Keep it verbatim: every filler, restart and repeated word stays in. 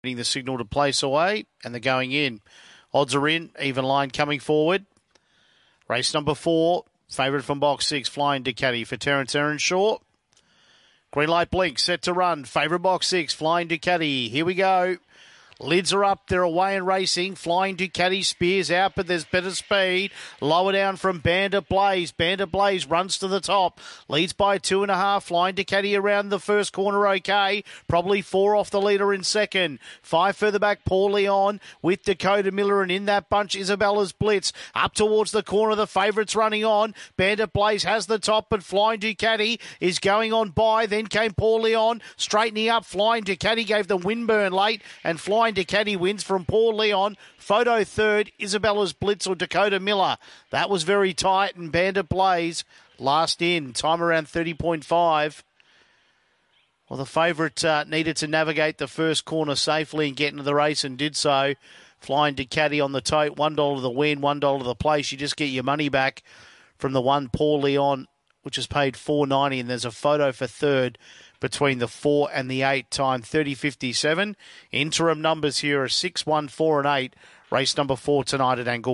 The signal to place away, and they're going in. Odds are in, even line coming forward. Race number four, favourite from box six, Flying Ducati for Terence Earnshaw. Green light blink, set to run. Favourite box six, Flying Ducati. Here we go. Lids are up, they're away and racing. Flying Ducati spears out, but there's better speed. Lower down from Bandit Blaze. Bandit Blaze runs to the top. Leads by two and a half. Flying Ducati around the first corner okay. Probably four off the leader in second. Five further back, Paul Leon with Dakota Miller, and in that bunch, Isabella's Blitz. Up towards the corner, the favourites running on. Bandit Blaze has the top, but Flying Ducati is going on by. Then came Paul Leon, straightening up. Flying Ducati gave the windburn late, and Flying Ducati wins from Paul Leon. Photo third, Isabella's Blitz or Dakota Miller. That was very tight, and Bandit Blaze last in. Time around thirty point five. Well, the favourite uh, needed to navigate the first corner safely and get into the race and did so. Flying Ducati on the tote, one dollar the win, one dollar the place. You just get your money back from the one Paul Leon, which is paid four ninety, and there's a photo for third between the four and the eight, time thirty fifty-seven. Interim numbers here are six, one, four and eight. Race number four tonight at Angle.